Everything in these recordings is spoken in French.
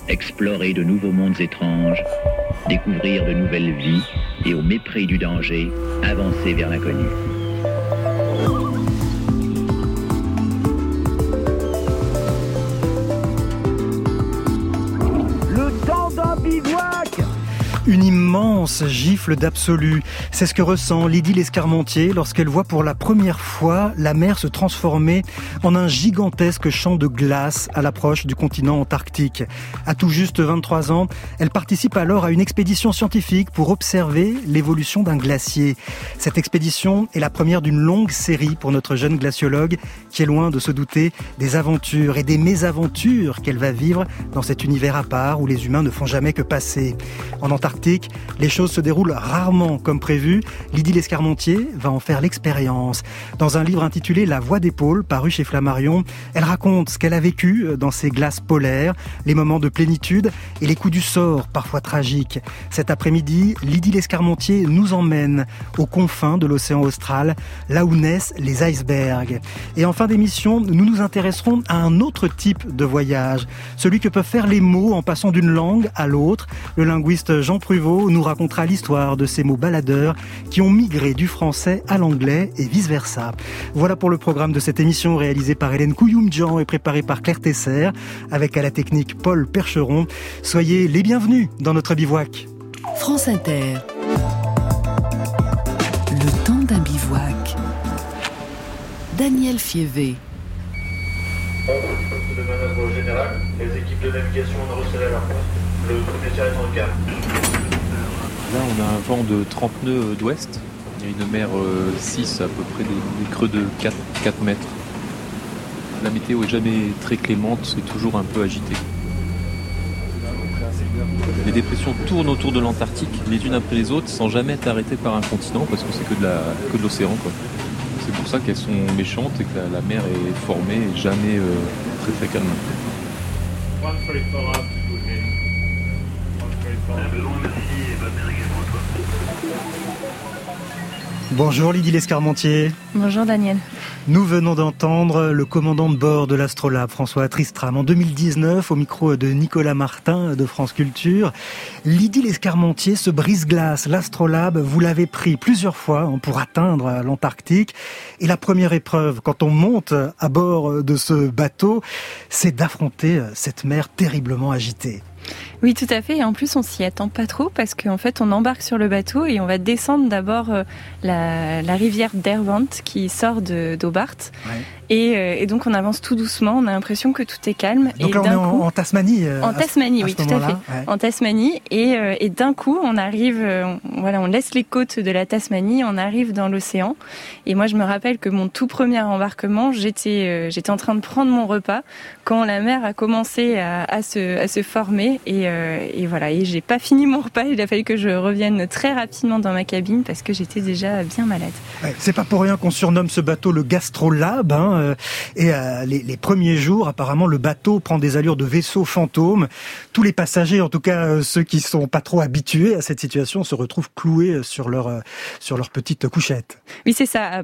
explorer de nouveaux mondes étranges, découvrir de nouvelles vies et au mépris du danger, avancer vers l'inconnu. Le temps d'un bivouac! Une immense gifle d'absolu. C'est ce que ressent Lydie Lescarmentier lorsqu'elle voit pour la première fois la mer se transformer en un gigantesque champ de glace à l'approche du continent antarctique. À tout juste 23 ans, elle participe alors à une expédition scientifique pour observer l'évolution d'un glacier. Cette expédition est la première d'une longue série pour notre jeune glaciologue qui est loin de se douter des aventures et des mésaventures qu'elle va vivre dans cet univers à part où les humains ne font jamais que passer. En Antarctique, les choses se déroulent rarement comme prévu. Lydie Lescarmentier va en faire l'expérience. Dans un livre intitulé La Voix des pôles, paru chez Flammarion, elle raconte ce qu'elle a vécu dans ces glaces polaires, les moments de plénitude et les coups du sort, parfois tragiques. Cet après-midi, Lydie Lescarmentier nous emmène aux confins de l'océan austral, là où naissent les icebergs. Et en fin d'émission, nous nous intéresserons à un autre type de voyage, celui que peuvent faire les mots en passant d'une langue à l'autre. Le linguiste Jean Pruvot nous racontera l'histoire de ces mots baladeurs qui ont migré du français à l'anglais et vice-versa. Voilà pour le programme de cette émission réalisée par Hélène Couilloum-Jean et préparée par Claire Tesser, avec à la technique Paul Percheron. Soyez les bienvenus dans notre bivouac. France Inter. Le temps d'un bivouac. Daniel Fievé. Poste de manœuvre général, les équipes de navigation ont recélé à leur poste. Le premier tir est en calme. Là, on a un vent de 30 nœuds d'ouest. Il y a une mer 6, à peu près des creux de 4 mètres. La météo est jamais très clémente, c'est toujours un peu agité. Les dépressions tournent autour de l'Antarctique, les unes après les autres, sans jamais être arrêtées par un continent, parce que c'est que de l'océan, quoi. C'est pour ça qu'elles sont méchantes et que la mer est formée et jamais très très calme. Bonjour Lydie Lescarmentier. Bonjour Daniel. Nous venons d'entendre le commandant de bord de l'Astrolabe, François Tristram, en 2019, au micro de Nicolas Martin de France Culture. Lydie Lescarmentier, ce brise-glace, l'Astrolabe, vous l'avez pris plusieurs fois pour atteindre l'Antarctique. Et la première épreuve, quand on monte à bord de ce bateau, c'est d'affronter cette mer terriblement agitée. Oui, tout à fait. Et en plus, on s'y attend pas trop parce qu'en fait, on embarque sur le bateau et on va descendre d'abord la rivière Derwent qui sort d'Hobart. Ouais. Et donc, on avance tout doucement. On a l'impression que tout est calme. Donc là, on est en Tasmanie. En Tasmanie, oui, tout à fait. Ouais. En Tasmanie. Et d'un coup, on arrive, on laisse les côtes de la Tasmanie, on arrive dans l'océan. Et moi, je me rappelle que mon tout premier embarquement, j'étais en train de prendre mon repas quand la mer a commencé à se former. Et voilà, et j'ai pas fini mon repas, il a fallu que je revienne très rapidement dans ma cabine parce que j'étais déjà bien malade. Ouais, c'est pas pour rien qu'on surnomme ce bateau le Gastrolabe, et les premiers jours, apparemment, le bateau prend des allures de vaisseau fantôme. Tous les passagers, en tout cas ceux qui sont pas trop habitués à cette situation, se retrouvent cloués sur leur petite couchette. Oui, c'est ça.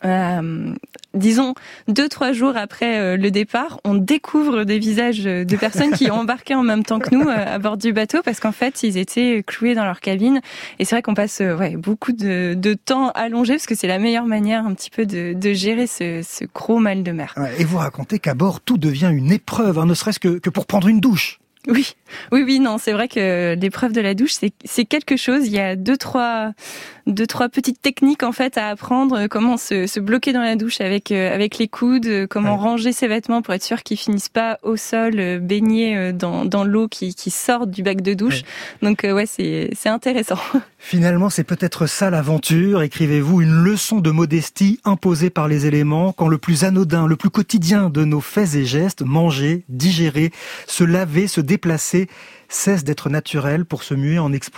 Disons 2-3 jours après le départ, on découvre des visages de personnes qui ont embarqué en même temps que nous à bord du bateau parce qu'en fait ils étaient cloués dans leur cabine et c'est vrai qu'on passe beaucoup de temps allongé parce que c'est la meilleure manière un petit peu de gérer ce gros mal de mer. Ouais, et vous racontez qu'à bord tout devient une épreuve, ne serait-ce que pour prendre une douche. Oui, non, c'est vrai que l'épreuve de la douche, c'est quelque chose. Il y a deux, trois petites techniques, en fait, à apprendre. Comment se bloquer dans la douche avec les coudes, comment ranger ses vêtements pour être sûr qu'ils finissent pas au sol, baignés dans l'eau qui sort du bac de douche. Ouais. Donc, c'est intéressant. Finalement, c'est peut-être ça l'aventure, écrivez-vous, une leçon de modestie imposée par les éléments, quand le plus anodin, le plus quotidien de nos faits et gestes, manger, digérer, se laver, se déplacer, cesse d'être naturel pour se muer en exploit.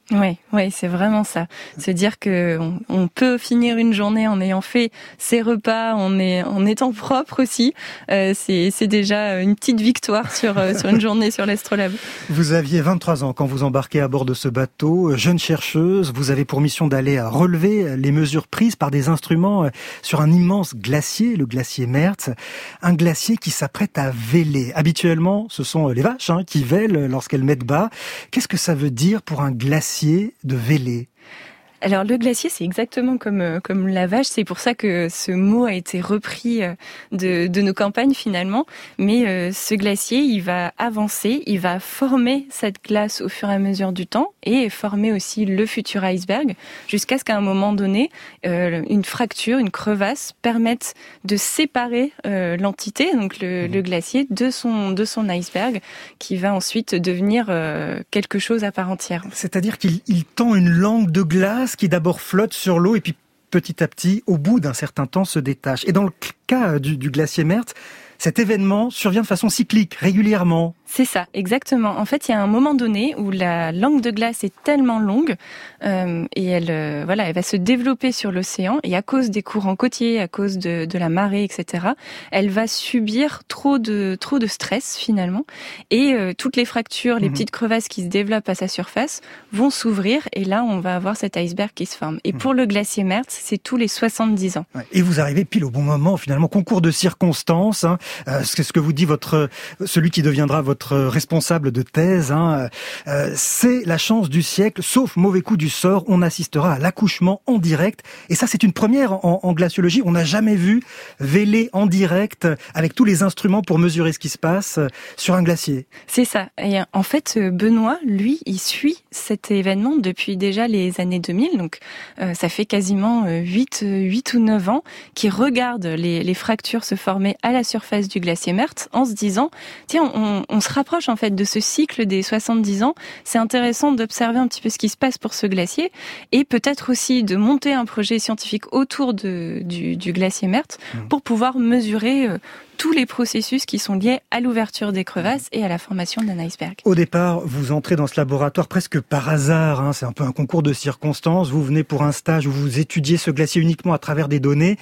Ouais, c'est vraiment ça. Se dire que on peut finir une journée en ayant fait ses repas, en étant propre aussi. C'est déjà une petite victoire sur une journée sur l'Astrolabe. Vous aviez 23 ans quand vous embarquez à bord de ce bateau. Jeune chercheuse, vous avez pour mission d'aller relever les mesures prises par des instruments sur un immense glacier, le glacier Mertz. Un glacier qui s'apprête à véler. Habituellement, ce sont les vaches qui vèlent lorsqu'elles mettent bas. Qu'est-ce que ça veut dire pour un glacier de véler? Alors le glacier, c'est exactement comme la vache. C'est pour ça que ce mot a été repris de nos campagnes finalement. Mais ce glacier, il va avancer, il va former cette glace au fur et à mesure du temps et former aussi le futur iceberg jusqu'à ce qu'à un moment donné, une fracture, une crevasse permette de séparer l'entité, donc le glacier, de son iceberg, qui va ensuite devenir quelque chose à part entière. C'est-à-dire qu'il tend une langue de glace qui d'abord flotte sur l'eau et puis petit à petit, au bout d'un certain temps, se détache. Et dans le cas du glacier Mertz, cet événement survient de façon cyclique, régulièrement. C'est ça, exactement. En fait, il y a un moment donné où la langue de glace est tellement longue et elle va se développer sur l'océan. Et à cause des courants côtiers, à cause de la marée, etc., elle va subir trop de stress finalement. Et toutes les fractures, les petites crevasses qui se développent à sa surface vont s'ouvrir. Et là, on va avoir cet iceberg qui se forme. Et pour le glacier Mertz, c'est tous les 70 ans. Et vous arrivez pile au bon moment, finalement, concours de circonstances. C'est ce que vous dit celui qui deviendra votre responsable de thèse. C'est la chance du siècle, sauf mauvais coup du sort, on assistera à l'accouchement en direct. Et ça, c'est une première en glaciologie. On n'a jamais vu véler en direct avec tous les instruments pour mesurer ce qui se passe sur un glacier. C'est ça. Et en fait, Benoît, lui, il suit cet événement depuis déjà les années 2000. Donc, ça fait quasiment 8 ou 9 ans qu'il regarde les fractures se former à la surface du glacier Mertz en se disant, tiens, on se rapproche en fait de ce cycle des 70 ans. C'est intéressant d'observer un petit peu ce qui se passe pour ce glacier et peut-être aussi de monter un projet scientifique autour du glacier Mertz pour pouvoir mesurer tous les processus qui sont liés à l'ouverture des crevasses et à la formation d'un iceberg. Au départ, vous entrez dans ce laboratoire presque par hasard, c'est un peu un concours de circonstances. Vous venez pour un stage où vous étudiez ce glacier uniquement à travers des données.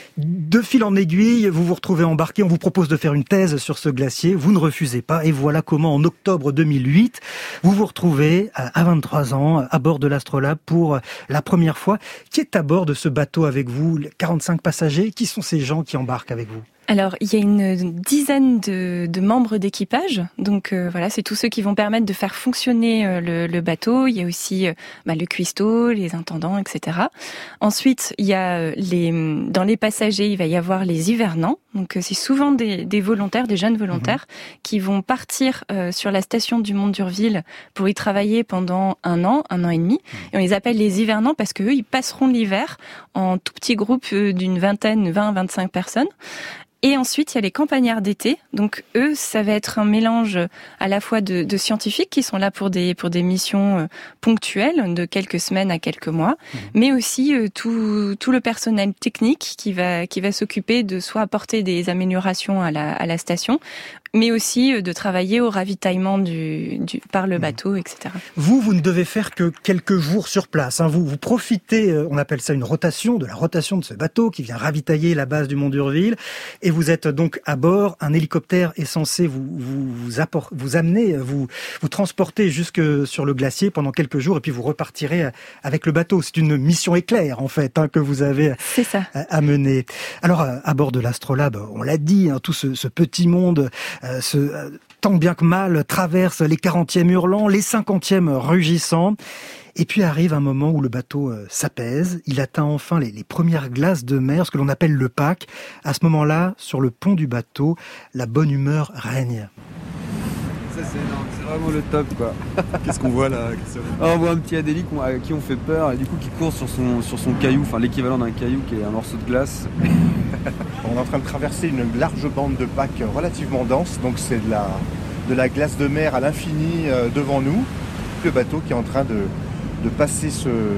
De fil en aiguille, vous vous retrouvez embarqué, on vous propose de faire une thèse sur ce glacier, vous ne refusez pas, et voilà comment en octobre 2008, vous vous retrouvez à 23 ans à bord de l'Astrolabe pour la première fois. Qui est à bord de ce bateau avec vous? 45 passagers, qui sont ces gens qui embarquent avec vous? Alors, il y a une dizaine de membres d'équipage. Donc voilà, c'est tous ceux qui vont permettre de faire fonctionner le bateau. Il y a aussi le cuistot, les intendants, etc. Ensuite, il y a dans les passagers, il va y avoir les hivernants. Donc c'est souvent des volontaires, des jeunes volontaires qui vont partir sur la station du Mont d'Urville pour y travailler pendant un an et demi. Et on les appelle les hivernants parce qu'eux, ils passeront l'hiver en tout petits groupes d'une vingtaine, 20-25 personnes. Et ensuite, il y a les campagnards d'été. Donc, eux, ça va être un mélange à la fois de scientifiques qui sont là pour des missions ponctuelles de quelques semaines à quelques mois, mais aussi tout le personnel technique qui va s'occuper de soit apporter des améliorations à la station, mais aussi de travailler au ravitaillement par le bateau, etc. Vous ne devez faire que quelques jours sur place. Vous profitez, on appelle ça une rotation, de la rotation de ce bateau qui vient ravitailler la base du Mont d'Urville. Et vous êtes donc à bord. Un hélicoptère est censé vous amener, vous transporter jusque sur le glacier pendant quelques jours, et puis vous repartirez avec le bateau. C'est une mission éclair, en fait, que vous avez à mener. Alors, à bord de l'Astrolabe, on l'a dit, tout ce petit monde, tant bien que mal, traverse les 40e hurlants, les 50e rugissants. Et puis arrive un moment où le bateau s'apaise, il atteint enfin les premières glaces de mer, ce que l'on appelle le pack. À ce moment-là, sur le pont du bateau, la bonne humeur règne. Ça c'est énorme, c'est vraiment le top quoi. Qu'est-ce qu'on voit là? On voit un petit Adélie à qui on fait peur et du coup qui court sur son caillou, enfin l'équivalent d'un caillou qui est un morceau de glace. On est en train de traverser une large bande de pack relativement dense, donc c'est de la glace de mer à l'infini devant nous. Le bateau qui est en train de passer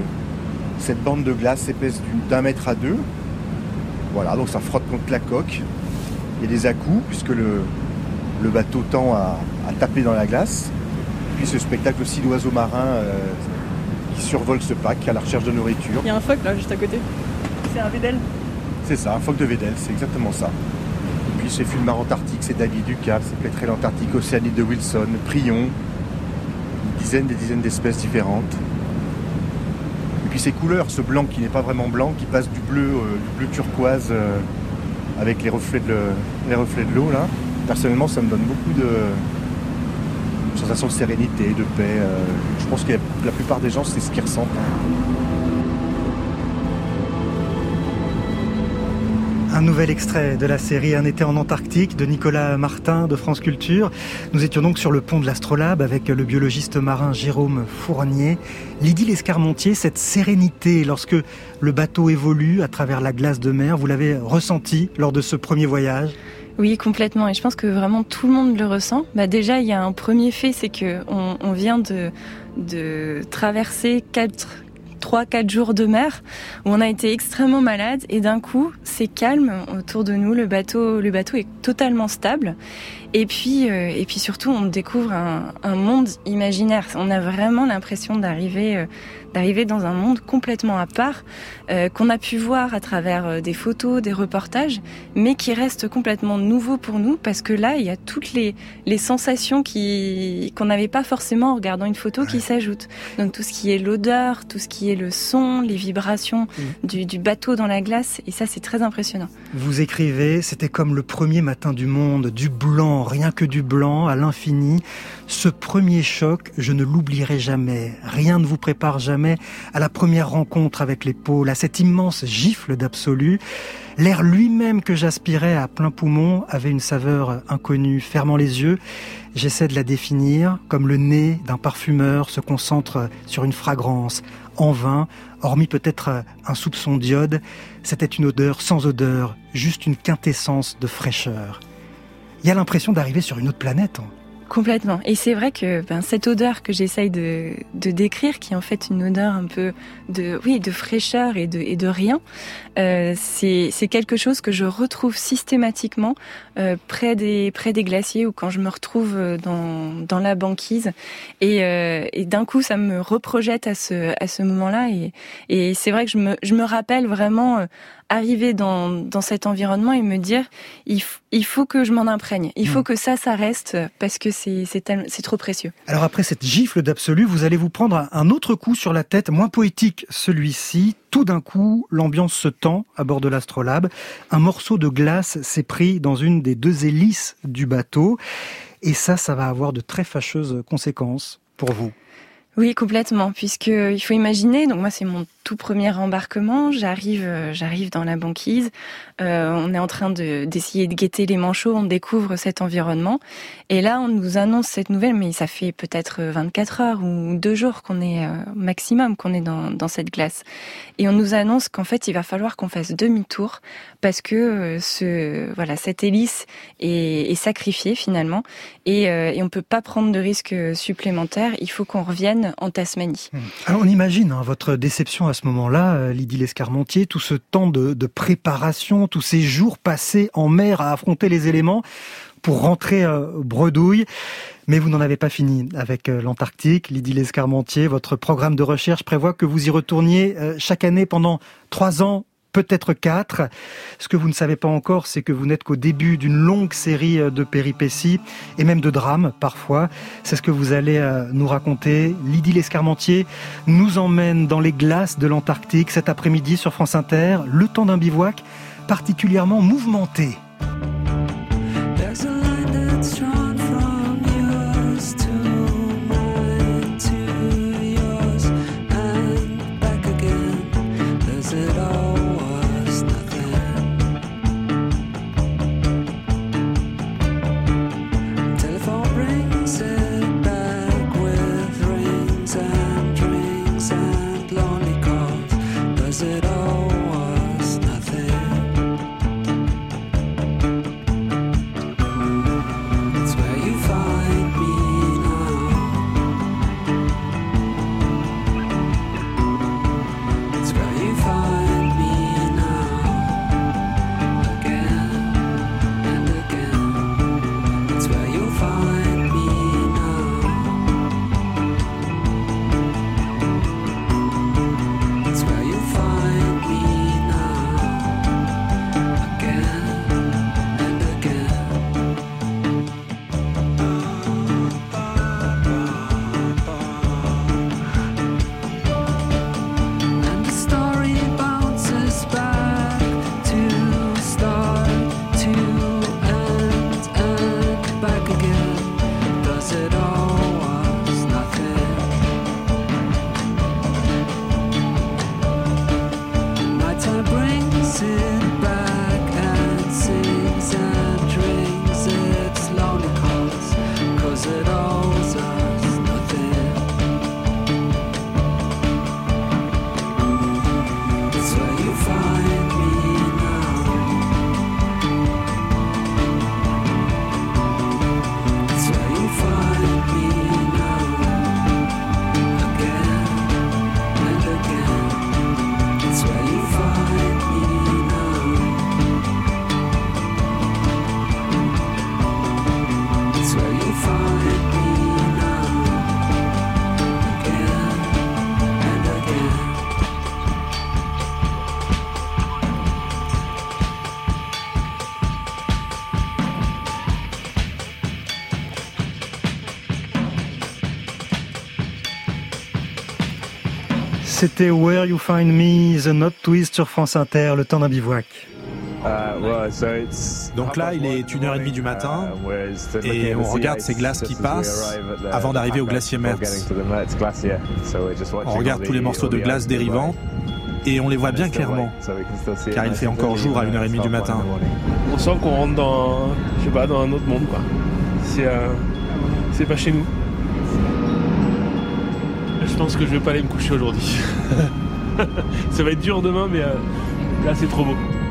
cette bande de glace épaisse d'1 mètre à 2. Voilà, donc ça frotte contre la coque. Il y a des à-coups puisque le bateau tend à taper dans la glace. Puis ce spectacle aussi d'oiseaux marins qui survolent ce pack à la recherche de nourriture. Il y a un phoque là juste à côté. C'est un Weddell. C'est ça, un phoque de Weddell, c'est exactement ça. Et puis c'est Fulmar Antarctique, c'est David Ducal, c'est Pétrel Antarctique, Océanide de Wilson, Prion, des dizaines d'espèces différentes. Et puis ces couleurs, ce blanc qui n'est pas vraiment blanc, qui passe du bleu turquoise avec les reflets de l'eau là. Personnellement, ça me donne beaucoup de sensation de sérénité, de paix. Je pense que la plupart des gens, c'est ce qu'ils ressentent. Un nouvel extrait de la série Un été en Antarctique de Nicolas Martin de France Culture. Nous étions donc sur le pont de l'Astrolabe avec le biologiste marin Jérôme Fournier. Lydie Lescarmontier, cette sérénité lorsque le bateau évolue à travers la glace de mer, vous l'avez ressenti lors de ce premier voyage ? Oui, complètement. Et je pense que vraiment tout le monde le ressent. Déjà, il y a un premier fait, c'est que on vient de traverser 3-4 jours de mer où on a été extrêmement malade et d'un coup c'est calme autour de nous, le bateau est totalement stable et puis surtout on découvre un monde imaginaire. On a vraiment l'impression d'arriver dans un monde complètement à part qu'on a pu voir à travers des photos, des reportages, mais qui reste complètement nouveau pour nous parce que là il y a toutes les sensations qu'on n'avait pas forcément en regardant une photo qui s'ajoutent. Donc tout ce qui est l'odeur, tout ce qui est le son, les vibrations du bateau dans la glace, et ça c'est très impressionnant. Vous écrivez, c'était comme le premier matin du monde, du blanc, rien que du blanc à l'infini. Ce premier choc, je ne l'oublierai jamais. Rien ne vous prépare jamais à la première rencontre avec les pôles, à cette immense gifle d'absolu. L'air lui-même que j'aspirais à plein poumon avait une saveur inconnue. Fermant les yeux, j'essaie de la définir comme le nez d'un parfumeur se concentre sur une fragrance. En vain, hormis peut-être un soupçon d'iode, c'était une odeur sans odeur, juste une quintessence de fraîcheur. Il y a l'impression d'arriver sur une autre planète. Complètement. Et c'est vrai que cette odeur que j'essaye de décrire, qui est en fait une odeur un peu de fraîcheur et de rien, c'est quelque chose que je retrouve systématiquement près des glaciers ou quand je me retrouve dans la banquise. Et d'un coup, ça me reprojette à ce moment-là. Et c'est vrai que je me rappelle vraiment arriver dans cet environnement et me dire il faut que je m'en imprègne, il faut que ça reste parce que c'est trop précieux. Alors après cette gifle d'absolu, vous allez vous prendre un autre coup sur la tête, moins poétique celui-ci. Tout d'un coup, l'ambiance se tend à bord de l'Astrolabe. Un morceau de glace s'est pris dans une des 2 hélices du bateau. Et ça va avoir de très fâcheuses conséquences pour vous. Oui, complètement, puisque il faut imaginer, donc moi c'est mon tout premier embarquement, j'arrive dans la banquise, on est en train d'essayer de guetter les manchots, on découvre cet environnement, et là on nous annonce cette nouvelle, mais ça fait peut-être 24 heures ou 2 jours qu'on est maximum, qu'on est dans cette glace, et on nous annonce qu'en fait il va falloir qu'on fasse demi-tour, parce que cette hélice est sacrifiée finalement, et on peut pas prendre de risques supplémentaires, il faut qu'on revienne en Tasmanie. Alors on imagine votre déception à ce moment-là, Lydie Lescarmontier, tout ce temps de préparation, tous ces jours passés en mer à affronter les éléments pour rentrer bredouille. Mais vous n'en avez pas fini avec l'Antarctique. Lydie Lescarmontier, votre programme de recherche prévoit que vous y retourniez chaque année pendant 3 ans, peut-être 4. Ce que vous ne savez pas encore, c'est que vous n'êtes qu'au début d'une longue série de péripéties et même de drames parfois. C'est ce que vous allez nous raconter. Lydie Lescarmontier nous emmène dans les glaces de l'Antarctique cet après-midi sur France Inter. Le temps d'un bivouac particulièrement mouvementé. 'cause it all was nothing. Nighttime brings it back and sings and drinks its lonely calls, 'cause it all was nothing. It's where you find me now. It's where you find me now. Again and again. It's where you find me now. It's where you find me now. Again and again. C'était Where You Find Me, The Knot Twist sur France Inter, le temps d'un bivouac. Donc là, il est 1h30 du matin et on regarde ces glaces qui passent avant d'arriver au glacier Mertz. On regarde tous les morceaux de glace dérivants et on les voit bien clairement car il fait encore jour à 1h30 du matin. On sent qu'on rentre dans, dans un autre monde, quoi. C'est pas chez nous. Je pense que je vais pas aller me coucher aujourd'hui. Ça va être dur demain, mais là c'est trop beau.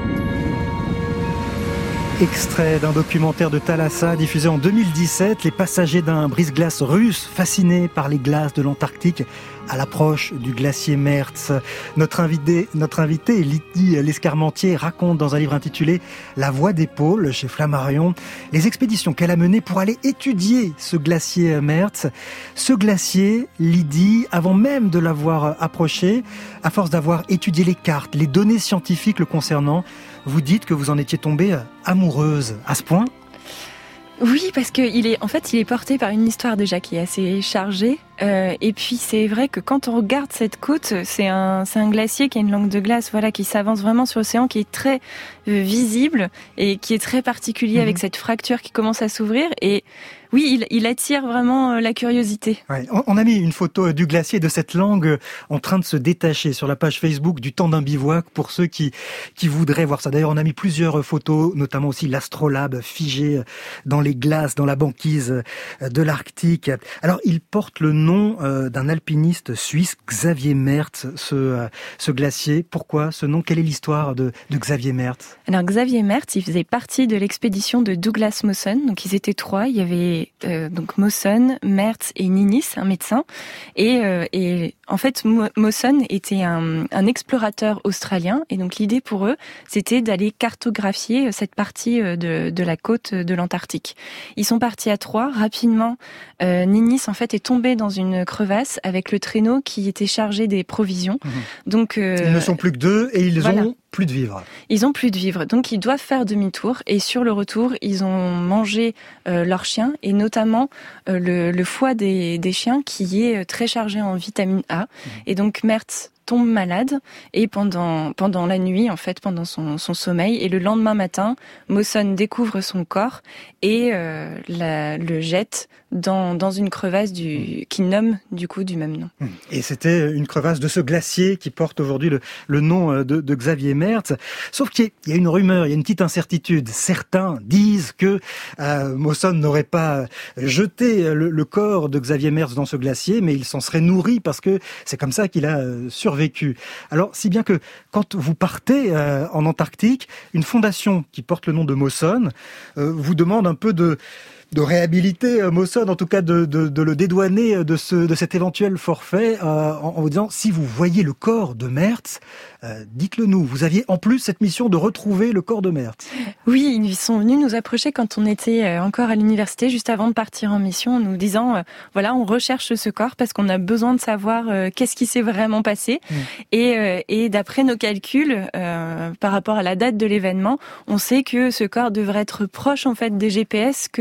Extrait d'un documentaire de Thalassa diffusé en 2017, les passagers d'un brise-glace russe fascinés par les glaces de l'Antarctique à l'approche du glacier Mertz. Notre invité, Lydie Lescarmentier, raconte dans un livre intitulé La Voix des pôles chez Flammarion les expéditions qu'elle a menées pour aller étudier ce glacier Mertz. Ce glacier, Lydie, avant même de l'avoir approché, à force d'avoir étudié les cartes, les données scientifiques le concernant, vous dites que vous en étiez tombée amoureuse à ce point? Oui, parce qu'il est porté par une histoire déjà qui est assez chargée. Et puis c'est vrai que quand on regarde cette côte, c'est un glacier qui a une langue de glace, qui s'avance vraiment sur l'océan, qui est très visible et qui est très particulier avec cette fracture qui commence à s'ouvrir. Et oui, il attire vraiment la curiosité. Ouais, on a mis une photo du glacier, de cette langue en train de se détacher sur la page Facebook du temps d'un bivouac pour ceux qui voudraient voir ça. D'ailleurs, on a mis plusieurs photos, notamment aussi l'astrolabe figé dans les glaces, dans la banquise de l'Arctique. Alors, il porte le nom d'un alpiniste suisse, Xavier Mertz, ce glacier. Pourquoi ce nom? Quelle est l'histoire de Xavier Mertz? Alors, Xavier Mertz, il faisait partie de l'expédition de Douglas Mawson. Donc, ils étaient 3. Il y avait donc Mawson, Mertz et Ninis, un médecin. Et en fait, Mawson était un explorateur australien. Et donc, l'idée pour eux, c'était d'aller cartographier cette partie de la côte de l'Antarctique. Ils sont partis à 3. Rapidement, Ninis, en fait, est tombé dans une crevasse avec le traîneau qui était chargé des provisions. Donc, ils ne sont plus que 2 et ils ont plus de vivres. Ils ont plus de vivres, donc ils doivent faire demi-tour. Et sur le retour, ils ont mangé leurs chiens, et notamment le foie des chiens qui est très chargé en vitamine A. Et donc Mertz tombe malade, et pendant la nuit, en fait, pendant son sommeil, et le lendemain matin, Mawson découvre son corps et le jette dans une crevasse qu'il nomme du coup du même nom. Et c'était une crevasse de ce glacier qui porte aujourd'hui le nom de Xavier Mertz. Sauf qu'il y a une rumeur, il y a une petite incertitude. Certains disent que Mawson n'aurait pas jeté le corps de Xavier Mertz dans ce glacier, mais il s'en serait nourri parce que c'est comme ça qu'il a survécu. Alors, si bien que quand vous partez en Antarctique, une fondation qui porte le nom de Mawson vous demande un peu de réhabiliter Mawson, en tout cas de le dédouaner de cet éventuel forfait en vous disant, si vous voyez le corps de Mertz, dites-le nous. Vous aviez en plus cette mission de retrouver le corps de Mertz. Oui, ils sont venus nous approcher quand on était encore à l'université, juste avant de partir en mission, en nous disant, on recherche ce corps parce qu'on a besoin de savoir qu'est-ce qui s'est vraiment passé. Et d'après nos calculs, par rapport à la date de l'événement, on sait que ce corps devrait être proche en fait des GPS que vous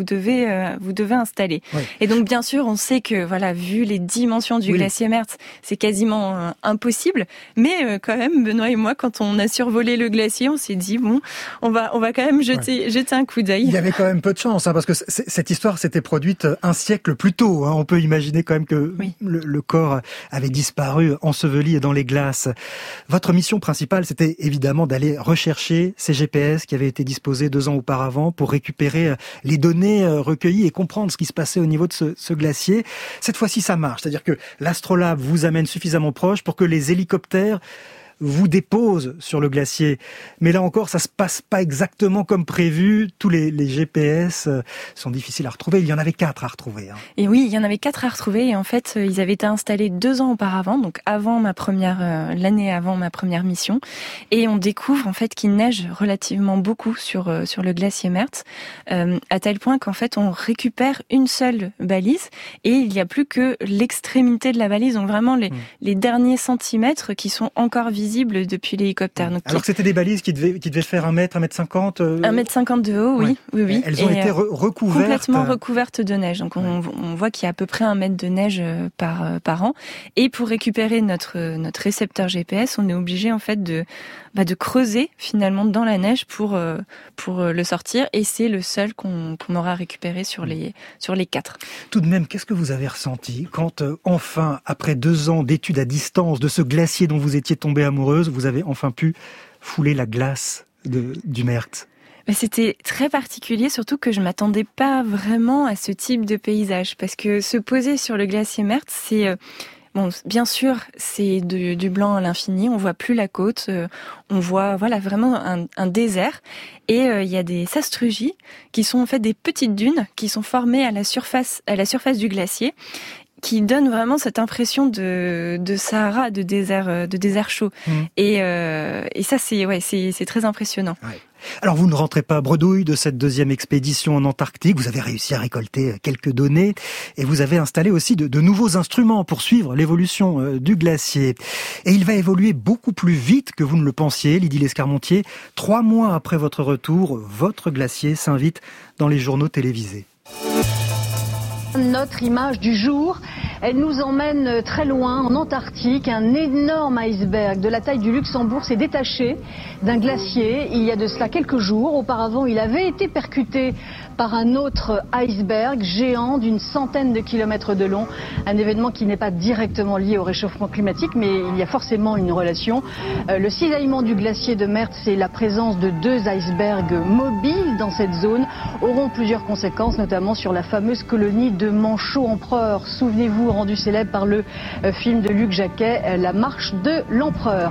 devez installer. Oui. Et donc bien sûr, on sait que voilà, vu les dimensions du glacier Mertz, c'est quasiment impossible. Mais quand même, Benoît et moi, quand on a survolé le glacier, on s'est dit bon, on va quand même jeter un coup d'œil. Il y avait quand même peu de chance, parce que cette histoire s'était produite un siècle plus tôt. On peut imaginer quand même que le corps avait disparu, enseveli dans les glaces. Votre mission principale, c'était évidemment d'aller rechercher ces GPS qui avaient été disposés 2 ans auparavant pour récupérer les données recueillies et comprendre ce qui se passait au niveau de ce glacier. Cette fois-ci, ça marche. C'est-à-dire que l'astrolabe vous amène suffisamment proche pour que les hélicoptères vous dépose sur le glacier. Mais là encore, ça se passe pas exactement comme prévu. Tous les GPS sont difficiles à retrouver. Il y en avait 4 à retrouver. Et oui, il y en avait 4 à retrouver. Et en fait, ils avaient été installés 2 ans auparavant, donc l'année avant ma première mission. Et on découvre en fait qu'il neige relativement beaucoup sur le glacier Mertz, à tel point qu'en fait, on récupère une seule balise et il n'y a plus que l'extrémité de la balise, donc vraiment les derniers centimètres qui sont encore visibles depuis l'hélicoptère. Donc, alors que c'était des balises qui devaient faire 1 mètre, 1m50 1m50 de haut, oui. Elles ont été recouvertes. Complètement recouvertes de neige. Donc on voit qu'il y a à peu près 1 mètre de neige par an. Et pour récupérer notre récepteur GPS, on est obligé en fait de creuser finalement dans la neige pour le sortir. Et c'est le seul qu'on aura récupéré sur les 4. Tout de même, qu'est-ce que vous avez ressenti quand enfin, après 2 ans d'études à distance de ce glacier dont vous étiez tombée amoureuse, vous avez enfin pu fouler la glace du Mertz? C'était très particulier, surtout que je m'attendais pas vraiment à ce type de paysage, parce que se poser sur le glacier Mertz, c'est bien sûr, c'est du blanc à l'infini. On voit plus la côte, on voit vraiment un désert. Et il y a des sastrugies qui sont en fait des petites dunes qui sont formées à la surface du glacier, qui donne vraiment cette impression de Sahara, de désert chaud. Et ça, c'est très impressionnant. Ouais. Alors vous ne rentrez pas bredouille de cette 2e expédition en Antarctique, vous avez réussi à récolter quelques données et vous avez installé aussi de nouveaux instruments pour suivre l'évolution du glacier. Et il va évoluer beaucoup plus vite que vous ne le pensiez, Lydie Lescarmontier. 3 mois après votre retour, votre glacier s'invite dans les journaux télévisés. Notre image du jour, elle nous emmène très loin, en Antarctique. Un énorme iceberg de la taille du Luxembourg s'est détaché d'un glacier il y a de cela quelques jours. Auparavant, il avait été percuté par un autre iceberg géant d'une centaine de kilomètres de long. Un événement qui n'est pas directement lié au réchauffement climatique, mais il y a forcément une relation. Le cisaillement du glacier de Mertz et la présence de 2 icebergs mobiles dans cette zone auront plusieurs conséquences, notamment sur la fameuse colonie de Manchot Empereur. Souvenez-vous, rendu célèbre par le film de Luc Jacquet, La Marche de l'Empereur.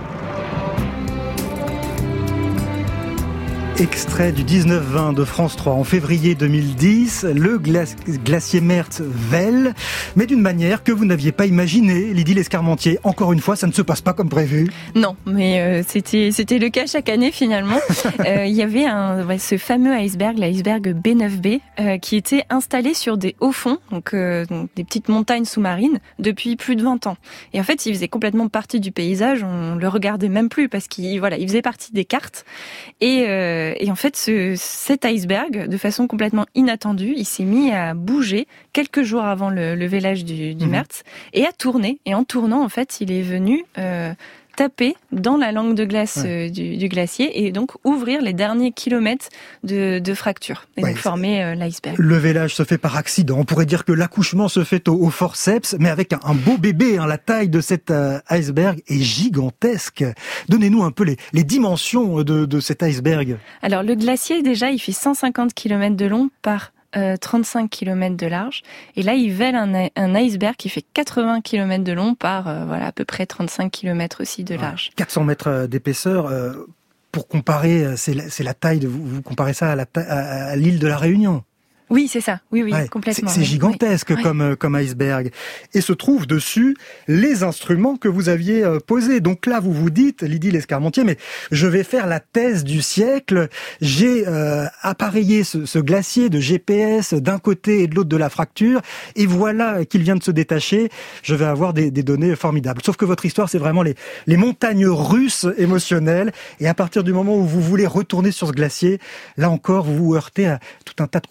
Extrait du 19-20 de France 3 en février 2010, le glacier Mertz vèle, mais d'une manière que vous n'aviez pas imaginée, Lydie Lescarmontier. Encore une fois, ça ne se passe pas comme prévu. Non, mais c'était le cas chaque année finalement. Il y avait ce fameux iceberg, l'iceberg B9B, qui était installé sur des hauts fonds, donc des petites montagnes sous-marines, depuis plus de 20 ans. Et en fait, il faisait complètement partie du paysage, on le regardait même plus parce qu'il faisait partie des cartes. Et en fait, cet iceberg, de façon complètement inattendue, il s'est mis à bouger quelques jours avant le vélage du Mertz et à tourner. Et en tournant, en fait, il est venu taper dans la langue de glace du glacier et donc ouvrir les derniers kilomètres de fracture et donc former l'iceberg. Le vélage se fait par accident. On pourrait dire que l'accouchement se fait au forceps, mais avec un beau bébé. La taille de cet iceberg est gigantesque. Donnez-nous un peu les dimensions de cet iceberg. Alors le glacier, déjà, il fait 150 km de long par 35 km de large. Et là, il vèle un iceberg qui fait 80 km de long par à peu près 35 km aussi de large. 400 mètres d'épaisseur. Pour comparer, c'est la taille vous comparez ça à l'île de la Réunion. Oui, c'est ça. Oui, complètement. C'est gigantesque comme iceberg. Et se trouvent dessus les instruments que vous aviez posés. Donc là, vous vous dites, Lydie Lescarmontier, mais je vais faire la thèse du siècle. J'ai appareillé ce glacier de GPS d'un côté et de l'autre de la fracture. Et voilà qu'il vient de se détacher. Je vais avoir des données formidables. Sauf que votre histoire, c'est vraiment les montagnes russes émotionnelles. Et à partir du moment où vous voulez retourner sur ce glacier, là encore, vous vous heurtez à tout un tas de complications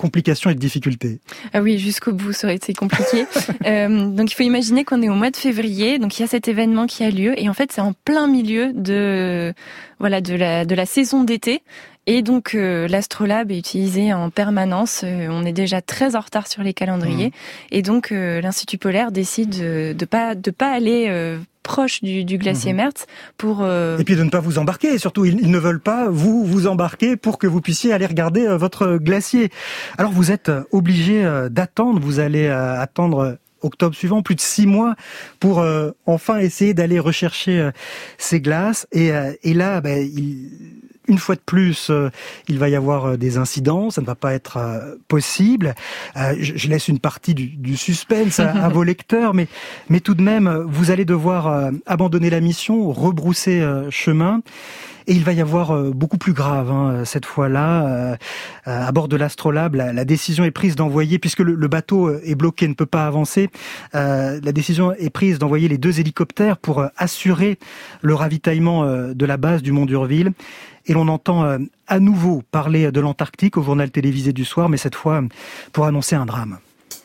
frustration et de difficulté. Ah oui, jusqu'au bout, ça aurait été compliqué. Donc il faut imaginer qu'on est au mois de février, donc il y a cet événement qui a lieu, et en fait c'est en plein milieu de la saison d'été. Et donc l'astrolabe est utilisé en permanence. On est déjà très en retard sur les calendriers, et donc l'Institut polaire décide de pas aller proche du glacier Mertz pour et puis de ne pas vous embarquer. Et surtout, ils ne veulent pas vous embarquer pour que vous puissiez aller regarder votre glacier. Alors vous êtes obligé d'attendre. Vous allez attendre octobre suivant, plus de 6 mois pour enfin essayer d'aller rechercher ces glaces. Et là, une fois de plus, il va y avoir des incidents, ça ne va pas être possible. Je laisse une partie du suspense à vos lecteurs, mais tout de même, vous allez devoir abandonner la mission, rebrousser chemin. Et il va y avoir beaucoup plus grave cette fois-là. À bord de l'Astrolabe, la décision est prise d'envoyer, puisque le bateau est bloqué, ne peut pas avancer, la décision est prise d'envoyer les 2 hélicoptères pour assurer le ravitaillement de la base du Mont d'Urville. Et l'on entend à nouveau parler de l'Antarctique au journal télévisé du soir, mais cette fois pour annoncer un drame.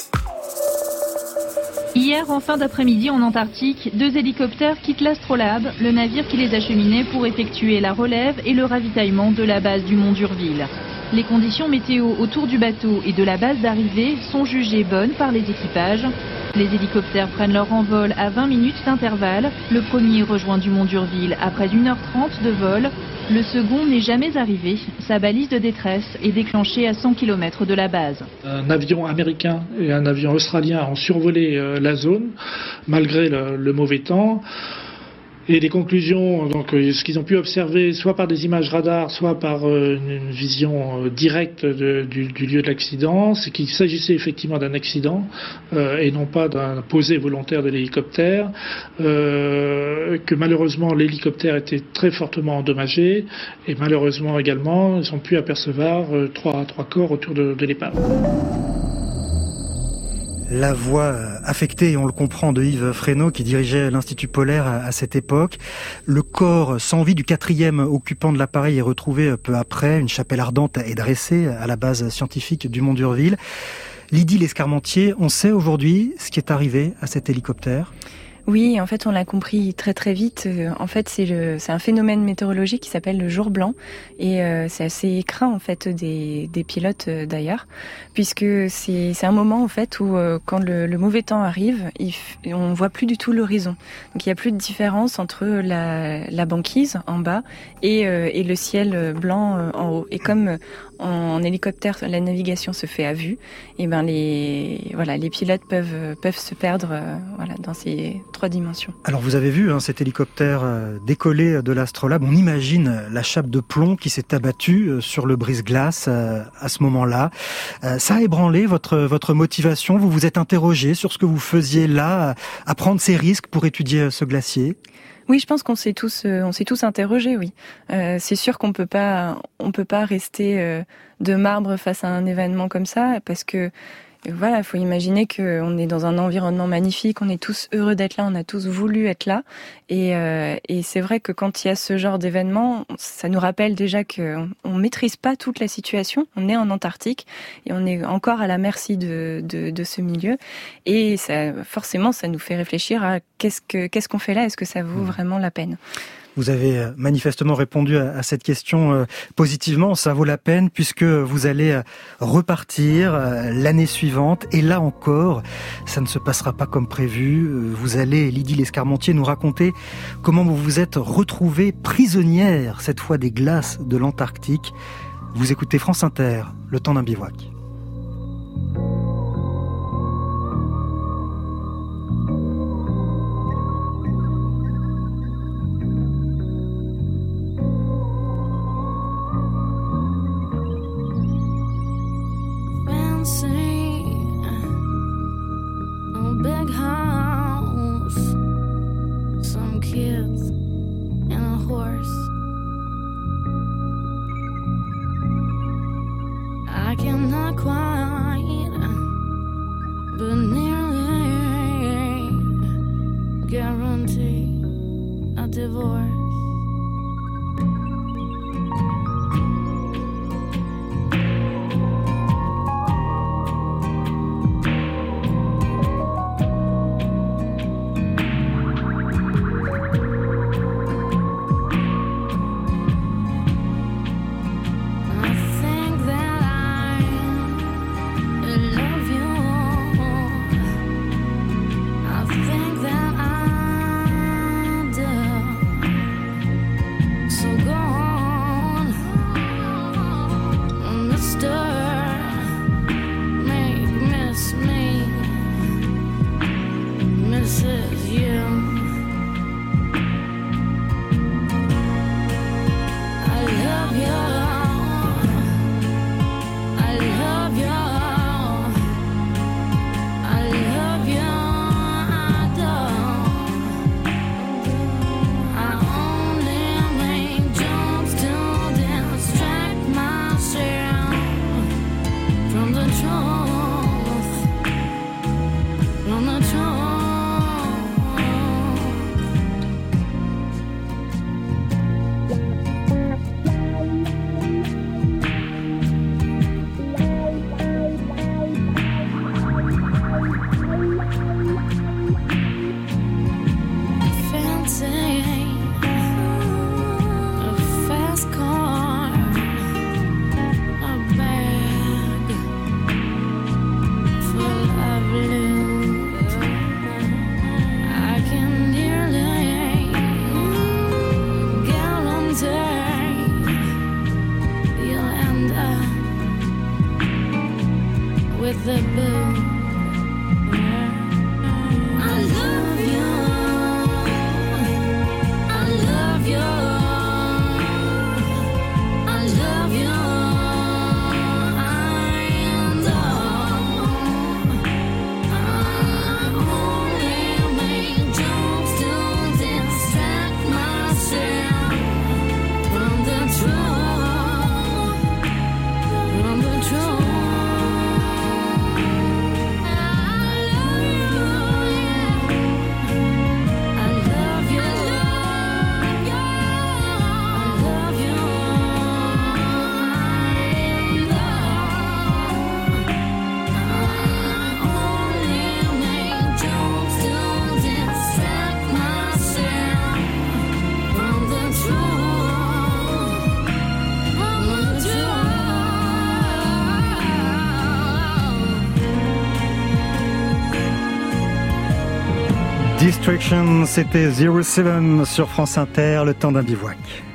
Hier, en fin d'après-midi en Antarctique, 2 hélicoptères quittent l'Astrolabe, le navire qui les acheminait pour effectuer la relève et le ravitaillement de la base du Mont d'Urville. Les conditions météo autour du bateau et de la base d'arrivée sont jugées bonnes par les équipages. Les hélicoptères prennent leur envol à 20 minutes d'intervalle. Le premier rejoint du Mont d'Urville après 1h30 de vol. Le second n'est jamais arrivé. Sa balise de détresse est déclenchée à 100 km de la base. Un avion américain et un avion australien ont survolé la zone malgré le mauvais temps. Et les conclusions, donc ce qu'ils ont pu observer, soit par des images radar, soit par une vision directe du lieu de l'accident, c'est qu'il s'agissait effectivement d'un accident et non pas d'un posé volontaire de l'hélicoptère, que malheureusement l'hélicoptère était très fortement endommagé et malheureusement également ils ont pu apercevoir trois corps autour de l'épave. La voix affectée, et on le comprend, de Yves Fresneau qui dirigeait l'Institut polaire à cette époque. Le corps sans vie du 4e occupant de l'appareil est retrouvé peu après. Une chapelle ardente est dressée à la base scientifique du Mont d'Urville. Lydie Lescarmentier, on sait aujourd'hui ce qui est arrivé à cet hélicoptère ? Oui, en fait, on l'a compris très très vite. En fait, c'est un phénomène météorologique qui s'appelle le jour blanc, et c'est assez craint en fait des pilotes d'ailleurs, puisque c'est un moment en fait où quand le mauvais temps arrive, on voit plus du tout l'horizon. Donc il y a plus de différence entre la banquise en bas et le ciel blanc en haut. Et comme en hélicoptère, la navigation se fait à vue, et les pilotes peuvent se perdre dans ces 3 dimensions. Alors vous avez vu cet hélicoptère décoller de l'Astrolabe. On imagine la chape de plomb qui s'est abattue sur le brise-glace à ce moment-là. Ça a ébranlé votre motivation. Vous vous êtes interrogé sur ce que vous faisiez là, à prendre ces risques pour étudier ce glacier. Oui, je pense qu'on s'est tous interrogés, oui. C'est sûr qu'on peut pas rester de marbre face à un événement comme ça, parce que il faut imaginer qu'on est dans un environnement magnifique, on est tous heureux d'être là, on a tous voulu être là, et c'est vrai que quand il y a ce genre d'événement, ça nous rappelle déjà qu'on maîtrise pas toute la situation. On est en Antarctique et on est encore à la merci de ce milieu, et forcément ça nous fait réfléchir à qu'est-ce qu'on fait là, est-ce que ça vaut vraiment la peine? Vous avez manifestement répondu à cette question positivement. Ça vaut la peine puisque vous allez repartir l'année suivante. Et là encore, ça ne se passera pas comme prévu. Vous allez, Lydie Lescarmentier, nous raconter comment vous vous êtes retrouvée prisonnière, cette fois des glaces de l'Antarctique. Vous écoutez France Inter, le temps d'un bivouac. Big house, some kids and a horse. I cannot Destruction, c'était 07 sur France Inter, le temps d'un bivouac.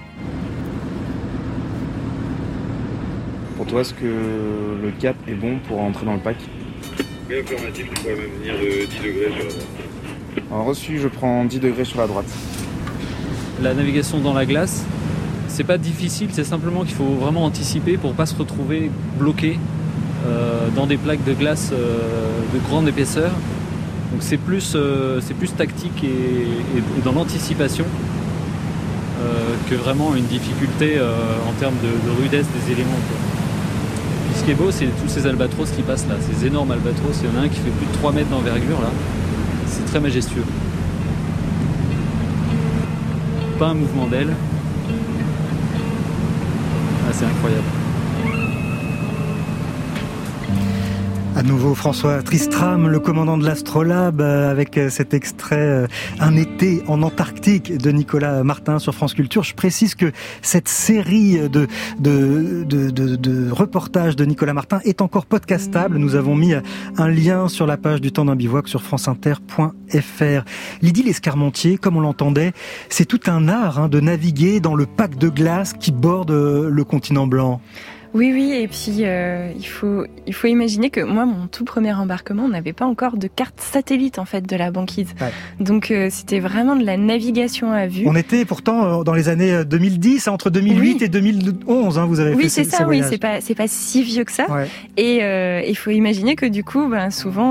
Pour toi, est-ce que le cap est bon pour entrer dans le pack? Oui, affirmatif, tu pourrais même venir de 10 degrés sur la droite. En reçu, je prends 10 degrés sur la droite. La navigation dans la glace, c'est pas difficile, c'est simplement qu'il faut vraiment anticiper pour pas se retrouver bloqué dans des plaques de glace de grande épaisseur. Donc c'est plus tactique et dans l'anticipation que vraiment une difficulté en termes de rudesse des éléments, quoi. Puis ce qui est beau, c'est tous ces albatros qui passent là, ces énormes albatros. Il y en a un qui fait plus de 3 mètres d'envergure là. C'est très majestueux. Pas un mouvement d'aile. Ah, c'est incroyable. À nouveau François Tristram, le commandant de l'Astrolabe, avec cet extrait Un été en Antarctique de Nicolas Martin sur France Culture. Je précise que cette série de reportages de Nicolas Martin est encore podcastable. Nous avons mis un lien sur la page du temps d'un bivouac sur franceinter.fr. Lydie Lescarmentier, comme on l'entendait, c'est tout un art de naviguer dans le pack de glace qui borde le continent blanc. Oui, et puis il faut imaginer que moi, mon tout premier embarquement, on n'avait pas encore de carte satellite en fait de la banquise. Ouais. Donc c'était vraiment de la navigation à vue. On était pourtant dans les années 2010, entre 2008 et 2011, vous avez fait ces voyages. Oui, c'est pas si vieux que ça. Ouais. Et il faut imaginer que du coup, souvent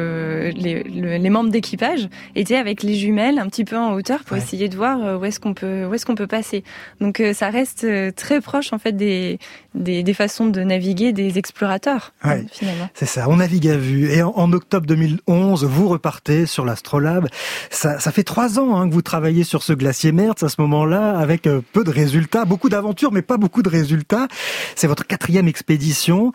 les membres d'équipage étaient avec les jumelles un petit peu en hauteur pour essayer de voir où est-ce qu'on peut passer. Donc ça reste très proche en fait des façons de naviguer des explorateurs, finalement. C'est ça, on navigue à vue. Et en octobre 2011, vous repartez sur l'Astrolabe. Ça fait 3 ans que vous travaillez sur ce glacier Mertz à ce moment-là, avec peu de résultats, beaucoup d'aventures, mais pas beaucoup de résultats. C'est votre 4e expédition.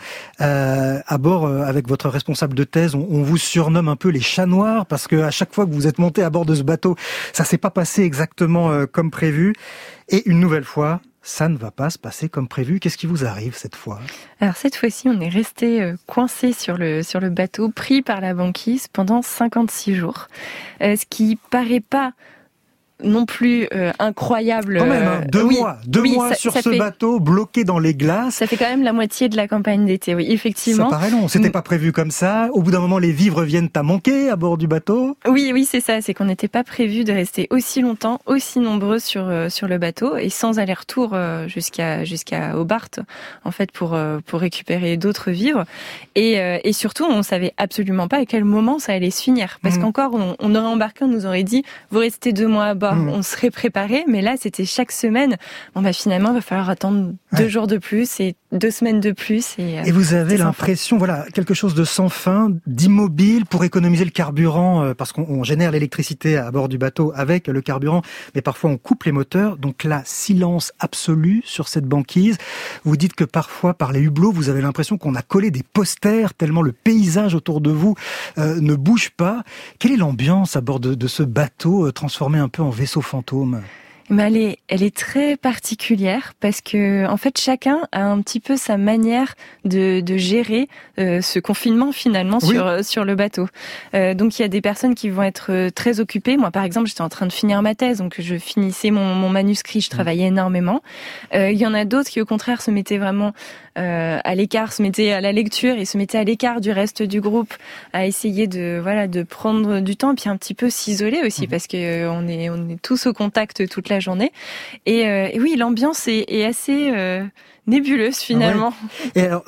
À bord, avec votre responsable de thèse, on vous surnomme un peu les chats noirs, parce que à chaque fois que vous êtes monté à bord de ce bateau, ça s'est pas passé exactement comme prévu. Et une nouvelle fois, ça ne va pas se passer comme prévu. Qu'est-ce qui vous arrive cette fois? Alors cette fois-ci, on est resté coincé sur le bateau, pris par la banquise pendant 56 jours. Ce qui paraît pas non plus incroyable. Quand même, 2 mois sur ce bateau, bloqué dans les glaces. Ça fait quand même la moitié de la campagne d'été, oui, effectivement. Ça paraît long, c'était pas prévu comme ça. Au bout d'un moment, les vivres viennent à manquer à bord du bateau. Oui, c'est ça, c'est qu'on n'était pas prévu de rester aussi longtemps, aussi nombreux sur le bateau, et sans aller-retour jusqu'à Hobart, en fait, pour récupérer d'autres vivres. Et surtout, on savait absolument pas à quel moment ça allait se finir. Parce qu'encore, on aurait embarqué, on nous aurait dit, vous restez 2 mois à bord. On serait préparé, mais là c'était chaque semaine. Finalement, il va falloir attendre 2 jours de plus et 2 semaines de plus. Et vous avez l'impression, quelque chose de sans fin, d'immobile pour économiser le carburant, parce qu'on génère l'électricité à bord du bateau avec le carburant, mais parfois on coupe les moteurs. Donc là, silence absolu sur cette banquise. Vous dites que parfois, par les hublots, vous avez l'impression qu'on a collé des posters tellement le paysage autour de vous ne bouge pas. Quelle est l'ambiance à bord de ce bateau transformé un peu en vaisseau fantôme? Elle est très particulière parce que en fait chacun a un petit peu sa manière de gérer ce confinement finalement sur le bateau. Donc il y a des personnes qui vont être très occupées. Moi par exemple, j'étais en train de finir ma thèse, donc je finissais mon manuscrit, je travaillais énormément. Il y en a d'autres qui au contraire se mettaient vraiment à l'écart, se mettaient à la lecture et se mettaient à l'écart du reste du groupe, à essayer de prendre du temps, puis un petit peu s'isoler aussi parce que on est tous au contact toute la journée. Et oui, l'ambiance est assez nébuleuse finalement. Et alors,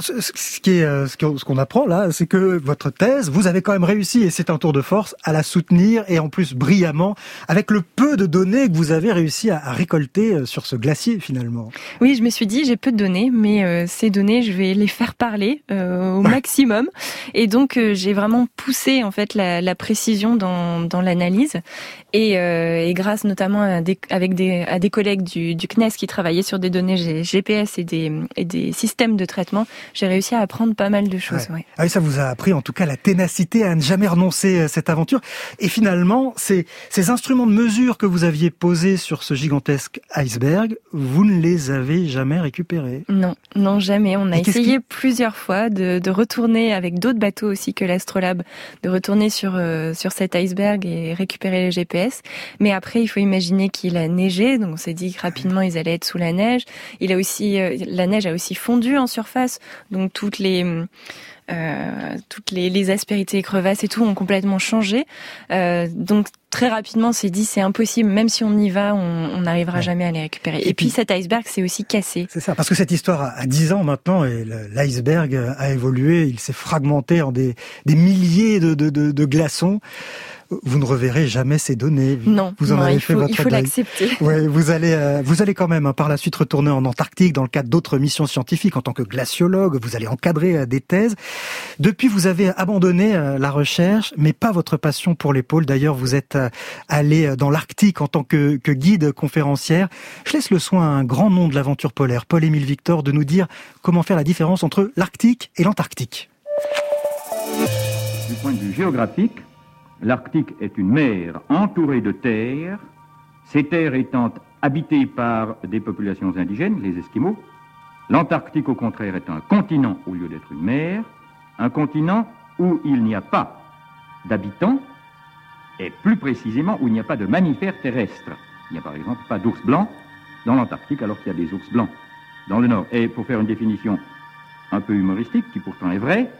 ce qu'on apprend là, c'est que votre thèse, vous avez quand même réussi, et c'est un tour de force, à la soutenir, et en plus brillamment, avec le peu de données que vous avez réussi à récolter sur ce glacier finalement. Oui, je me suis dit, j'ai peu de données, mais ces données, je vais les faire parler au maximum. Et donc, j'ai vraiment poussé en fait la précision dans l'analyse. Et grâce notamment à des collègues du CNES qui travaillaient sur des données GPS et des systèmes de traitement, j'ai réussi à apprendre pas mal de choses. Ouais. Ah oui, ça vous a appris en tout cas la ténacité à ne jamais renoncer à cette aventure. Et finalement, ces instruments de mesure que vous aviez posés sur ce gigantesque iceberg, vous ne les avez jamais récupérés? Non, jamais. On a essayé plusieurs fois de retourner avec d'autres bateaux aussi que l'Astrolabe, de retourner sur cet iceberg et récupérer les GPS. Mais après, il faut imaginer qu'il a neigé, donc on s'est dit que rapidement ils allaient être sous la neige. La neige a aussi fondu en surface, donc toutes les aspérités et crevasses et tout ont complètement changé. Donc très rapidement, on s'est dit c'est impossible, même si on y va, on n'arrivera jamais à les récupérer. Et puis cet iceberg s'est aussi cassé. C'est ça, parce que cette histoire a 10 ans maintenant et l'iceberg a évolué, il s'est fragmenté en des milliers de glaçons. Vous ne reverrez jamais ces données. Non, vous en avez fait votre il faut deuil. l'accepter. Ouais, vous allez quand même par la suite retourner en Antarctique dans le cadre d'autres missions scientifiques en tant que glaciologue. Vous allez encadrer des thèses. Depuis, vous avez abandonné la recherche, mais pas votre passion pour les pôles. D'ailleurs, vous êtes allé dans l'Arctique en tant que guide conférencière. Je laisse le soin à un grand nom de l'aventure polaire, Paul-Émile Victor, de nous dire comment faire la différence entre l'Arctique et l'Antarctique. Du point de vue géographique, l'Arctique est une mer entourée de terres, ces terres étant habitées par des populations indigènes, les Esquimaux. L'Antarctique, au contraire, est un continent au lieu d'être une mer, un continent où il n'y a pas d'habitants, et plus précisément où il n'y a pas de mammifères terrestres. Il n'y a par exemple pas d'ours blancs dans l'Antarctique alors qu'il y a des ours blancs dans le Nord. Et pour faire une définition un peu humoristique, qui pourtant est vraie,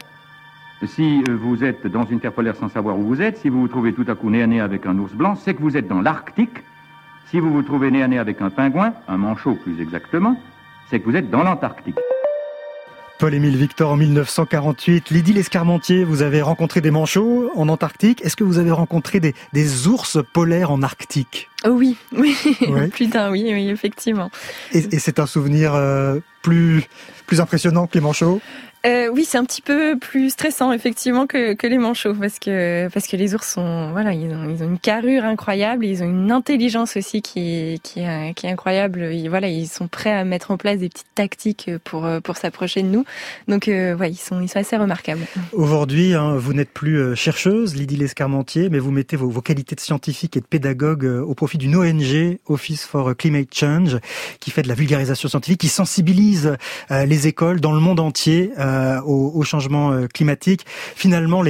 si vous êtes dans une terre polaire sans savoir où vous êtes, si vous vous trouvez tout à coup nez à nez avec un ours blanc, c'est que vous êtes dans l'Arctique. Si vous vous trouvez nez à nez avec un pingouin, un manchot plus exactement, c'est que vous êtes dans l'Antarctique. Paul-Émile Victor en 1948. Lydie Lescarmentier, vous avez rencontré des manchots en Antarctique. Est-ce que vous avez rencontré des ours polaires en Arctique? Oui. Plus d'un, oui, effectivement. Et c'est un souvenir plus impressionnant que les manchots? Oui, c'est un petit peu plus stressant effectivement que les manchots parce que les ours sont ils ont une carrure incroyable, et ils ont une intelligence aussi qui est incroyable. Ils sont prêts à mettre en place des petites tactiques pour s'approcher de nous. Donc ils sont assez remarquables. Aujourd'hui, vous n'êtes plus chercheuse, Lydie Lescarmentier, mais vous mettez vos qualités de scientifique et de pédagogue au profit d'une ONG, Office for Climate Change, qui fait de la vulgarisation scientifique, qui sensibilise les écoles dans le monde entier au changement climatique. Finalement,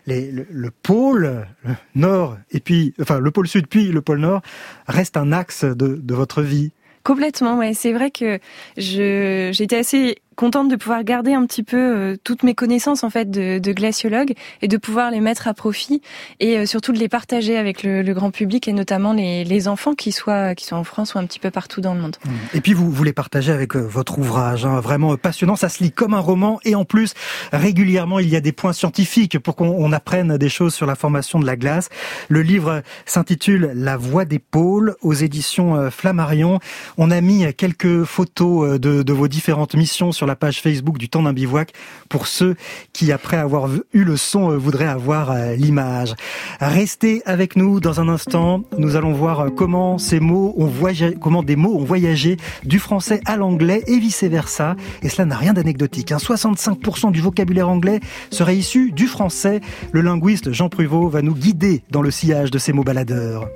le pôle nord et puis, le pôle sud puis le pôle nord reste un axe de votre vie. Complètement, ouais. C'est vrai que j'étais assez contente de pouvoir garder un petit peu toutes mes connaissances en fait de glaciologue et de pouvoir les mettre à profit et surtout de les partager avec le grand public et notamment les enfants qui soient en France ou un petit peu partout dans le monde. Et puis vous les partagez avec votre ouvrage, vraiment passionnant, ça se lit comme un roman et en plus régulièrement il y a des points scientifiques pour qu'on apprenne des choses sur la formation de la glace. Le livre s'intitule La Voix des pôles aux éditions Flammarion. On a mis quelques photos de vos différentes missions sur la page Facebook du Temps d'un bivouac pour ceux qui, après avoir eu le son, voudraient avoir l'image. Restez avec nous dans un instant. Nous allons voir comment des mots ont voyagé du français à l'anglais et vice-versa. Et cela n'a rien d'anecdotique. 65% du vocabulaire anglais serait issu du français. Le linguiste Jean Pruvot va nous guider dans le sillage de ces mots baladeurs.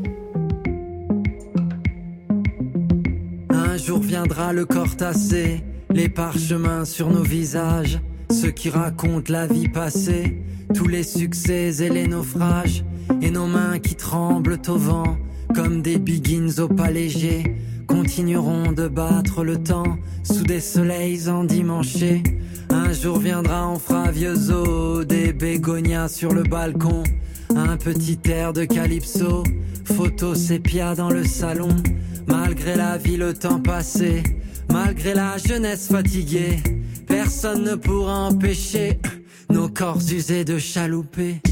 Un jour viendra le corps tassé, les parchemins sur nos visages, ceux qui racontent la vie passée, tous les succès et les naufrages, et nos mains qui tremblent au vent, comme des biggins au pas léger, continueront de battre le temps, sous des soleils endimanchés. Un jour viendra, on fera vieux os, des bégonias sur le balcon, un petit air de calypso, photo sépia dans le salon. Malgré la vie, le temps passé, malgré la jeunesse fatiguée, personne ne pourra empêcher nos corps usés de chalouper.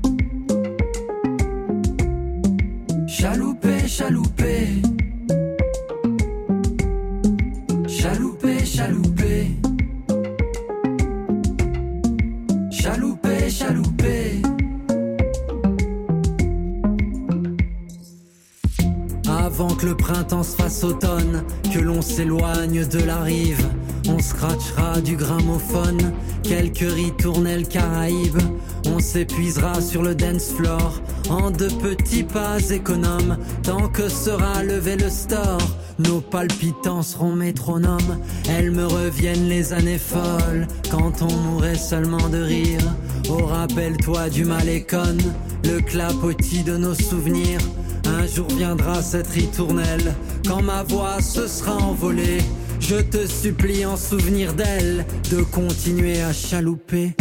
Chalouper, chalouper. Chalouper, chalouper. Chalouper, chalouper. Avant que le printemps se fasse automne, que l'on s'éloigne de la rive, On scratchera du gramophone, quelques ritournelles caraïbes. On s'épuisera sur le dance floor en de petits pas économes. Tant que sera levé le store, nos palpitants seront métronomes. Elles me reviennent les années folles, quand on mourait seulement de rire. Oh, rappelle-toi du Malécon, le clapotis de nos souvenirs. Un jour viendra cette ritournelle, quand ma voix se sera envolée. Je te supplie en souvenir d'elle, de continuer à chalouper.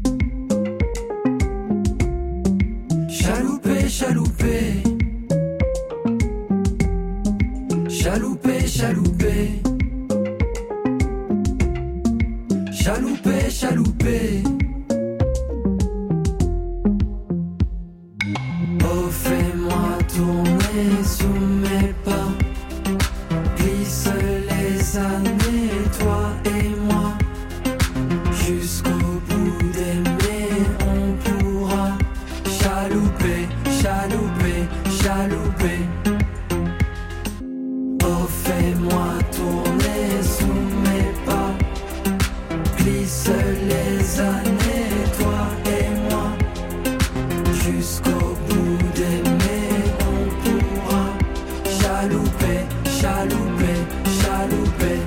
Chalouper, chalouper. Chalouper, chalouper. Chalouper, chalouper. Oh, fais-moi tourner sous mes pas. Glisse les années, toi et moi. Jusqu'au bout d'aimer, on pourra chalouper, chalouper, chalouper. Oh, fais-moi tourner sous mes pas. Glisse les années, toi et moi. Jusqu'au bout d'aimer, on pourra chalouper, chalouper, chalouper.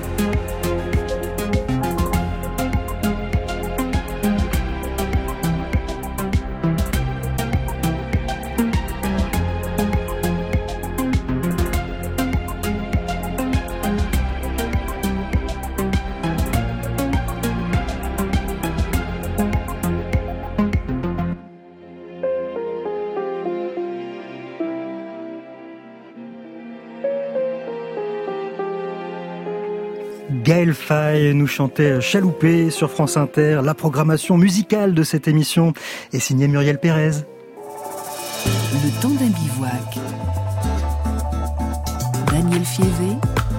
Gaël Faye nous chantait Chaloupé sur France Inter. La programmation musicale de cette émission est signée Muriel Pérez. Le temps d'un bivouac. Daniel Fievé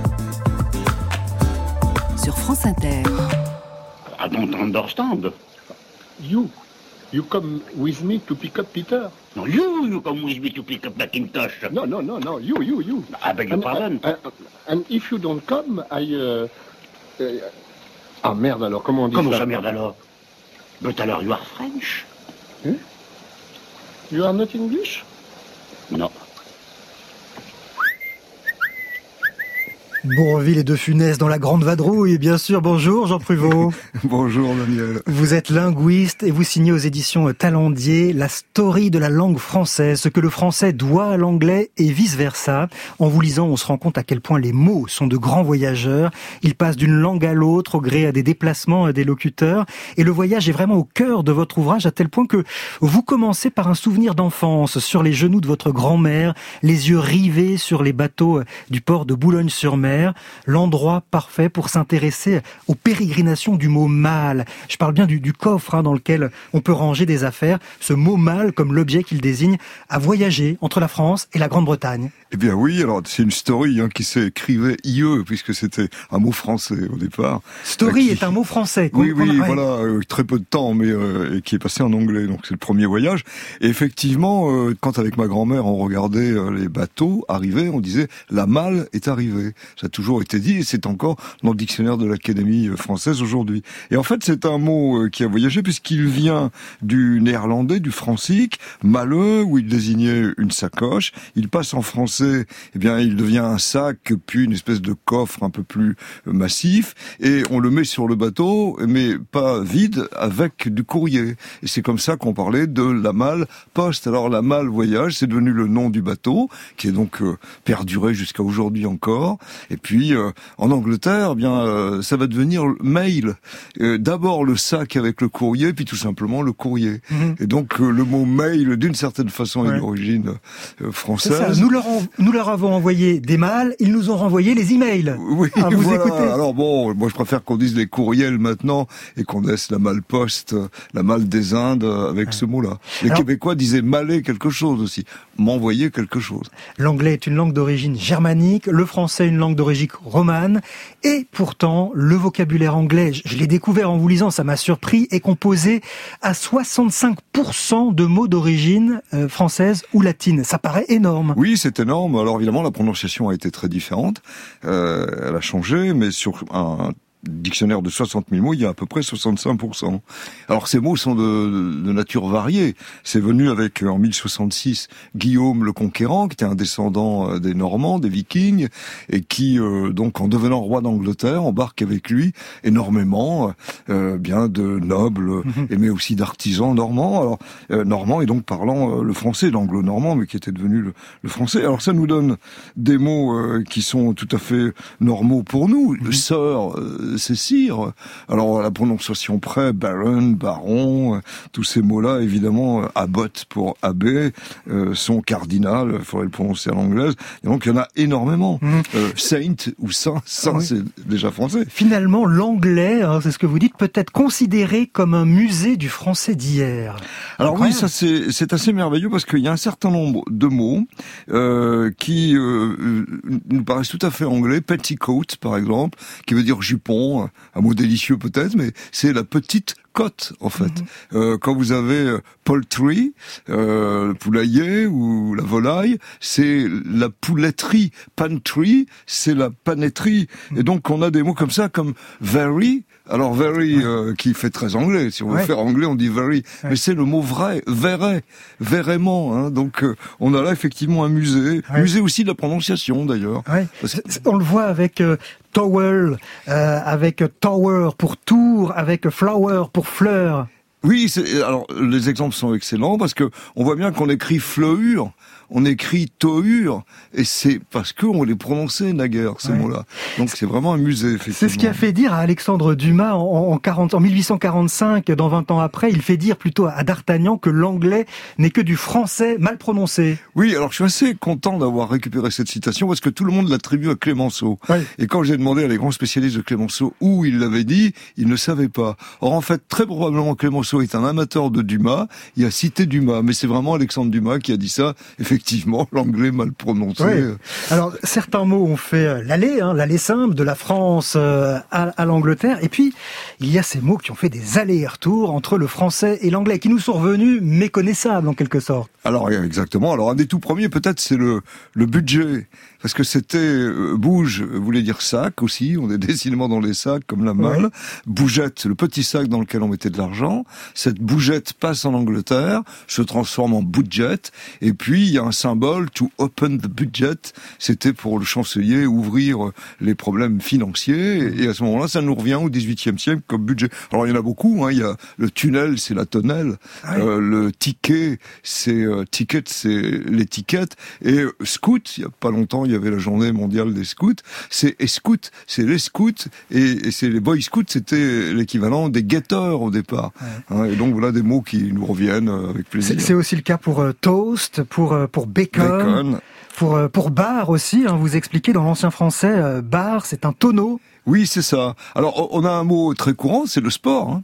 sur France Inter. I don't understand. You come with me to pick up Peter. No, you come with me to pick up Macintosh. No, you. I beg your pardon. And if you don't come, Ah merde alors, comment on dit Comment ça? ça merde alors? But alors you are French? You are not English? Non. Bourvil et De Funès dans la Grande Vadrouille, bien sûr. Bonjour Jean Pruvot. Bonjour Daniel. Vous êtes linguiste et vous signez aux éditions Talendier la story de la langue française, ce que le français doit à l'anglais et vice-versa. En vous lisant, on se rend compte à quel point les mots sont de grands voyageurs. Ils passent d'une langue à l'autre au gré à des déplacements des locuteurs. Et le voyage est vraiment au cœur de votre ouvrage, à tel point que vous commencez par un souvenir d'enfance sur les genoux de votre grand-mère, les yeux rivés sur les bateaux du port de Boulogne-sur-Mer. L'endroit parfait pour s'intéresser aux pérégrinations du mot mal. Je parle bien du coffre dans lequel on peut ranger des affaires. Ce mot mal, comme l'objet qu'il désigne, a voyagé entre la France et la Grande-Bretagne. Eh bien oui, alors c'est une story qui s'écrivait IE, puisque c'était un mot français au départ. Story est un mot français. Oui, voilà, très peu de temps, mais qui est passé en anglais, donc c'est le premier voyage. Et effectivement, quand avec ma grand-mère on regardait les bateaux arriver, on disait « la malle est arrivée ». Ça a toujours été dit, et c'est encore dans le dictionnaire de l'Académie française aujourd'hui. Et en fait, c'est un mot qui a voyagé, puisqu'il vient du néerlandais, du francique, maleux, où il désignait une sacoche. Il passe en français, eh bien, il devient un sac, puis une espèce de coffre un peu plus massif, et on le met sur le bateau, mais pas vide, avec du courrier. Et c'est comme ça qu'on parlait de la malle poste. Alors la malle voyage, c'est devenu le nom du bateau, qui est donc perduré jusqu'à aujourd'hui encore. Et puis en Angleterre, bien ça va devenir mail. D'abord le sac avec le courrier, puis tout simplement le courrier. Et donc le mot mail, d'une certaine façon, est d'origine française. C'est ça. Nous leur avons envoyé des mails, ils nous ont renvoyé les emails. Oui, vous voilà. Écoutez. Alors bon, moi je préfère qu'on dise les courriels maintenant et qu'on laisse la malle poste, la malle des Indes avec ce mot-là. Les Québécois disaient maller quelque chose aussi, m'envoyer quelque chose. L'anglais est une langue d'origine germanique, le français une langue d'origine romane, et pourtant le vocabulaire anglais, je l'ai découvert en vous lisant, ça m'a surpris, est composé à 65% de mots d'origine française ou latine. Ça paraît énorme. Oui, c'est énorme. Alors évidemment, la prononciation a été très différente. Elle a changé, mais sur un dictionnaire de 60 000 mots, il y a à peu près 65%. Alors ces mots sont de nature variée. C'est venu avec, en 1066, Guillaume le Conquérant, qui était un descendant des Normands, des Vikings, et qui, donc, en devenant roi d'Angleterre, embarque avec lui énormément bien de nobles, mais aussi d'artisans normands. Alors, normands et donc parlant le français, l'anglo-normand, mais qui était devenu le français. Alors ça nous donne des mots qui sont tout à fait normaux pour nous. Sœur, c'est sire. Alors, à la prononciation près, baron, baron, tous ces mots-là, évidemment, abbot pour abbé, sont cardinal, il faudrait le prononcer à l'anglaise. Et donc, il y en a énormément. Saint ou saint, c'est déjà français. Finalement, l'anglais, c'est ce que vous dites, peut être considéré comme un musée du français d'hier. Alors oui, ça c'est assez merveilleux parce qu'il y a un certain nombre de mots qui nous paraissent tout à fait anglais. Petticoat, par exemple, qui veut dire jupon, un mot délicieux peut-être, mais c'est la petite côte, en fait. Quand vous avez poultry, le poulailler ou la volaille, c'est la pouletterie. Pantry, c'est la panetterie. Et donc, on a des mots comme ça, comme very. Alors, very, qui fait très anglais. Si on veut faire anglais, on dit very. Mais c'est le mot vrai, verrait, vraiment. Hein. Donc, on a là effectivement un musée. Musée aussi de la prononciation, d'ailleurs. On le voit avec towel, avec tower pour tour, avec flower pour fleur. Oui, alors les exemples sont excellents parce que on voit bien qu'on écrit fleur, on écrit tohure, et c'est parce qu'on les prononçait naguère, ces mots-là. Donc c'est vraiment un musée, effectivement. C'est ce qui a fait dire à Alexandre Dumas en 1845, dans 20 ans après, il fait dire plutôt à D'Artagnan que l'anglais n'est que du français mal prononcé. Oui, alors je suis assez content d'avoir récupéré cette citation parce que tout le monde l'attribue à Clémenceau. Et quand j'ai demandé à les grands spécialistes de Clémenceau où il l'avait dit, ils ne savaient pas. Or en fait, très probablement Clémenceau est un amateur de Dumas, il a cité Dumas, mais c'est vraiment Alexandre Dumas qui a dit ça, effectivement, l'anglais mal prononcé. Alors, certains mots ont fait l'aller simple de la France à l'Angleterre, et puis, il y a ces mots qui ont fait des allers et retours entre le français et l'anglais, qui nous sont revenus méconnaissables, en quelque sorte. Alors, exactement. Alors, un des tout premiers, peut-être, c'est le budget. Parce que c'était bouge voulait dire sac aussi, on est décidément dans les sacs comme la malle. Bougette, le petit sac dans lequel on mettait de l'argent. Cette bougette passe en Angleterre, se transforme en budget, et puis il y a un symbole, to open the budget, c'était pour le chancelier ouvrir les problèmes financiers, et à ce moment-là ça nous revient au XVIIIe siècle comme budget. Alors il y en a beaucoup, il y a le tunnel, c'est la tonnelle, le ticket, c'est ticket, c'est l'étiquette, et scout, il y a pas longtemps il y avait la journée mondiale des scouts, c'est scout, c'est les scouts, et c'est les boy scouts, c'était l'équivalent des guetteurs au départ. Et donc voilà des mots qui nous reviennent avec plaisir. C'est aussi le cas pour toast, pour bacon. Pour bar aussi, vous expliquez dans l'ancien français, bar c'est un tonneau. Oui, c'est ça. Alors on a un mot très courant, c'est le sport.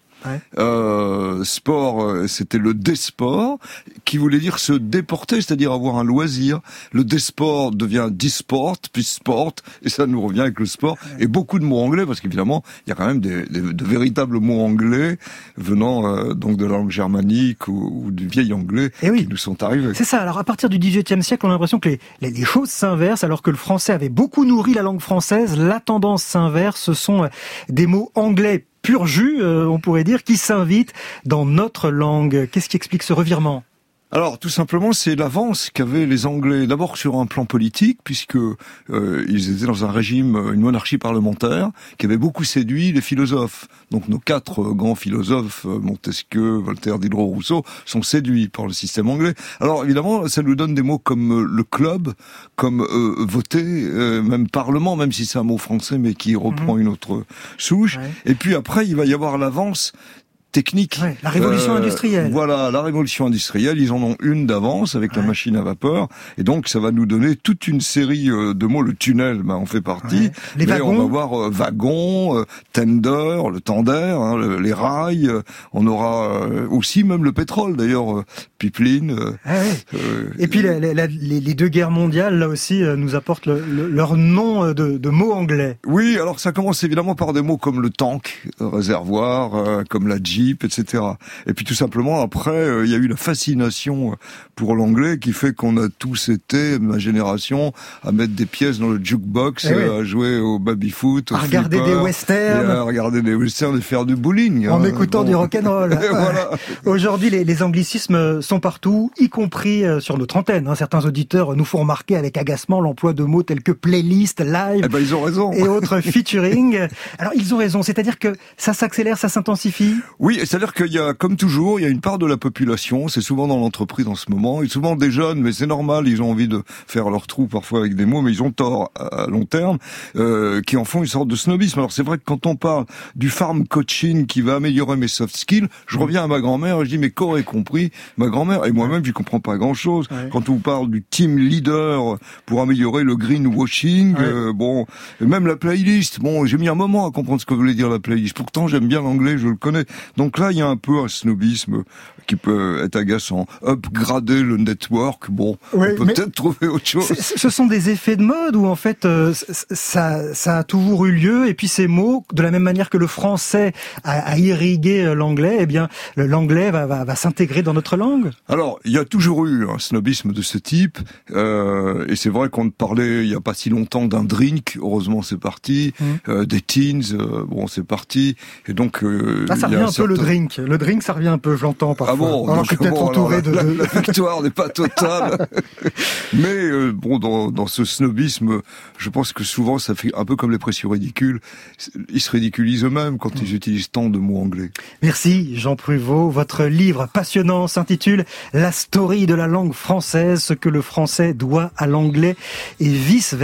Sport, c'était le désport, qui voulait dire se déporter, c'est-à-dire avoir un loisir. Le désport devient disport, puis sport, et ça nous revient avec le sport. Et beaucoup de mots anglais, parce qu'évidemment, il y a quand même de véritables mots anglais venant donc de la langue germanique ou du vieil anglais qui nous sont arrivés. C'est ça. Alors à partir du XVIIIe siècle, on a l'impression que les choses s'inversent, alors que le français avait beaucoup nourri la langue française. La tendance s'inverse. Ce sont des mots anglais pur jus, on pourrait dire, qui s'invite dans notre langue. Qu'est-ce qui explique ce revirement ? Alors, tout simplement, c'est l'avance qu'avaient les Anglais, d'abord sur un plan politique, puisque ils étaient dans un régime, une monarchie parlementaire, qui avait beaucoup séduit les philosophes. Donc, nos 4 grands philosophes, Montesquieu, Voltaire, Diderot, Rousseau, sont séduits par le système anglais. Alors, évidemment, ça nous donne des mots comme le club, comme voter, même parlement, même si c'est un mot français, mais qui reprend une autre souche. Et puis après, il va y avoir l'avance technique. La révolution industrielle. Voilà, la révolution industrielle, ils en ont une d'avance avec la machine à vapeur, et donc ça va nous donner toute une série de mots. Le tunnel, en fait partie. Les wagons. On va voir wagon, tender, le tender, les rails. On aura aussi même le pétrole, d'ailleurs, pipeline. Et puis les 2 guerres mondiales, là aussi, nous apportent leur nom de mots anglais. Oui, alors ça commence évidemment par des mots comme le tank, réservoir, comme la jeep, type, etc. Et puis tout simplement, après, il y a eu la fascination pour l'anglais qui fait qu'on a tous été, ma génération, à mettre des pièces dans le jukebox, à jouer au baby-foot, au regarder des westerns. À regarder des westerns et faire du bowling. En écoutant du rock'n'roll. Voilà. Aujourd'hui, les anglicismes sont partout, y compris sur notre antenne. Certains auditeurs nous font remarquer avec agacement l'emploi de mots tels que playlist, live. Eh ben, ils ont raison. Et autres featuring. Alors, ils ont raison. C'est-à-dire que ça s'accélère, ça s'intensifie. Oui, c'est-à-dire qu'il y a, comme toujours, il y a une part de la population, c'est souvent dans l'entreprise en ce moment, et souvent des jeunes, mais c'est normal, ils ont envie de faire leur trou parfois avec des mots, mais ils ont tort à long terme, qui en font une sorte de snobisme. Alors c'est vrai que quand on parle du farm coaching qui va améliorer mes soft skills, je reviens à ma grand-mère et je dis mais qu'aurait compris ma grand-mère, et moi-même j'y comprends pas grand-chose. Ouais. Quand on vous parle du team leader pour améliorer le greenwashing, bon, et même la playlist, bon, j'ai mis un moment à comprendre ce que voulait dire la playlist. Pourtant j'aime bien l'anglais, je le connais. Donc là il y a un peu un snobisme qui peut être agaçant. Upgrader le network, bon, on peut peut-être trouver autre chose. Ce sont des effets de mode où en fait ça a toujours eu lieu, et puis ces mots, de la même manière que le français a irrigué l'anglais, eh bien l'anglais va s'intégrer dans notre langue. Alors il y a toujours eu un snobisme de ce type, et c'est vrai qu'on parlait il y a pas si longtemps d'un drink, heureusement c'est parti, des teens, bon c'est parti, et donc ça revient un peu le drink ça revient un peu, je l'entends parfois. Ah bon, alors que peut-être entouré de... La victoire n'est pas totale. Mais bon, dans ce snobisme, je pense que souvent ça fait un peu comme les précieux ridicules. Ils se ridiculisent eux-mêmes quand ils utilisent tant de mots anglais. Merci Jean Pruvot. Votre livre passionnant s'intitule « La story de la langue française, ce que le français doit à l'anglais et vice-versa »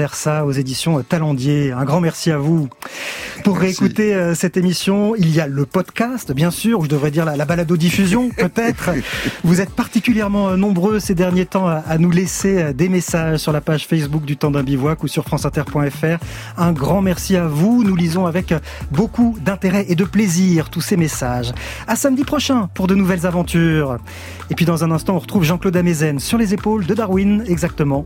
aux éditions Talendier. Un grand merci à vous. Pour réécouter cette émission, il y a le podcast, bien sûr, ou je devrais dire la balado-diffusion, peut-être. Vous êtes particulièrement nombreux ces derniers temps à nous laisser des messages sur la page Facebook du Temps d'un bivouac ou sur franceinter.fr. Un grand merci à vous. Nous lisons avec beaucoup d'intérêt et de plaisir tous ces messages. À samedi prochain pour de nouvelles aventures. Et puis dans un instant, on retrouve Jean-Claude Amezen sur les épaules de Darwin, exactement.